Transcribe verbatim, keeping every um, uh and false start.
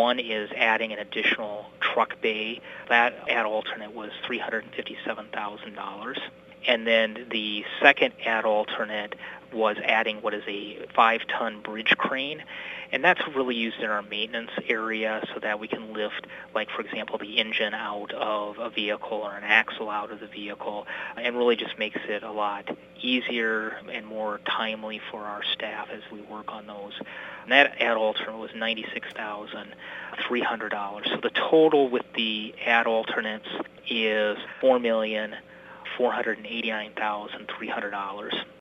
One is adding an additional truck bay. That ad alternate was three hundred fifty-seven thousand dollars. And then the second ad alternate was adding what is a five-ton bridge crane. And that's really used in our maintenance area so that we can lift, like, for example, the engine out of a vehicle or an axle out of the vehicle, and really just makes it a lot easier and more timely for our staff as we work on those. And that ad alternate was ninety-six thousand three hundred dollars. So the total with the ad alternates is four million four hundred eighty-nine thousand three hundred dollars.